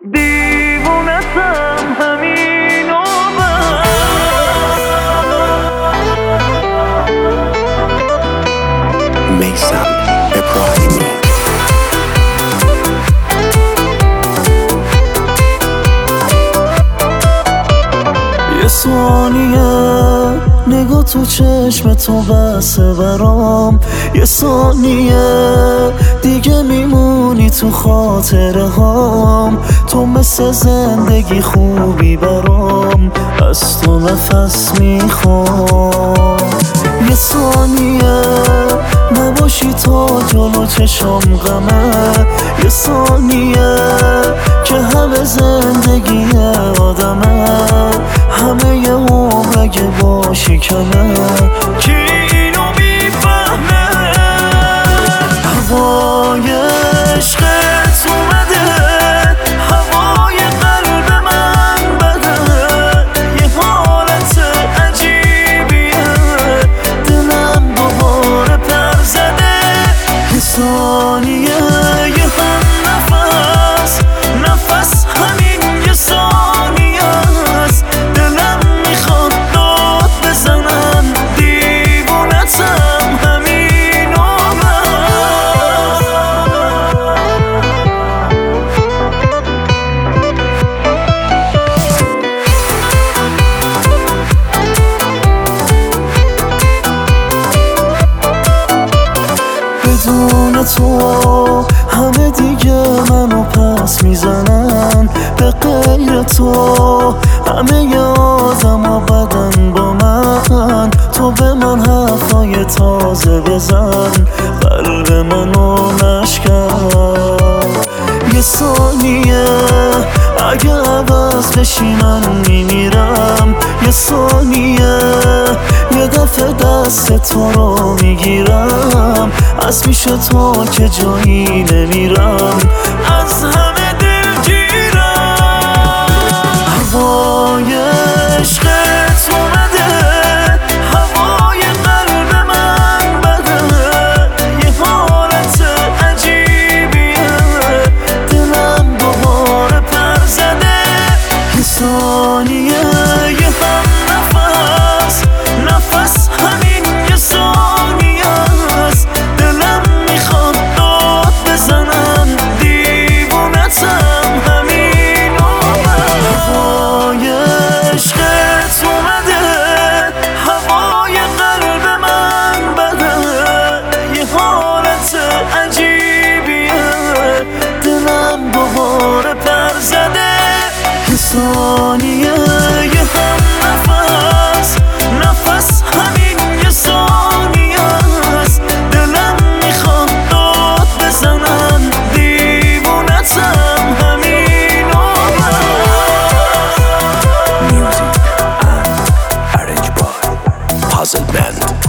دیوونتم همین و میثم ابراهیمی. یه ثانیه نگاه تو چشم تو بسه برام، یه ثانیه دیگه میمونی تو خاطره هام. تو مثل زندگی خوبی برام، از تو نفس میخوام. یه ثانیه نباشی تا جلو چشم غمه، یه ثانیه که همه زندگی آدمه، همه یه عمر اگه باشی کمه. کی اینو میفهمه؟ هوای عشقت اومده، هوای قلب من بده، یه حالت عجیبیه، دلم دوباره پر زده. یه ثانیه یه هم نفس، نفس همین یه ثانیه است. دلم میخواد داد بزنم، دیوونتم همین و بدون تو همه دیگه منو پس میزنن، به غیر تو همه ی آدم بدن با من. تو به من حرفای تازه بزن، قلب منو نشکن. یه ثانیه اگه عوض بشی من میمیرم، یه ثانیه یه دفعه دست تو رو میگیرم، از پیش تو که جایی نمیرم، از همه دلگیرم. هوای عشقت اومده، هوای قلب من بده، یه حالت عجیبیه، دلم دوباره پر زده. یه ثانیه یه هم نفس، نفس همین یه ثانیه است. دلم میخواد داد بزنم، دیوونتم همین و هوای عشقت اومده، هوای قلب من بده، یه حالت عجیبیه، دلم دوباره پر زده. یه ثانیه یه هم نفس، نفس همین یه ثانیه است. دلم میخواد داد بزنم، دیوونتم همین و Music and arranged by Puzzle Band.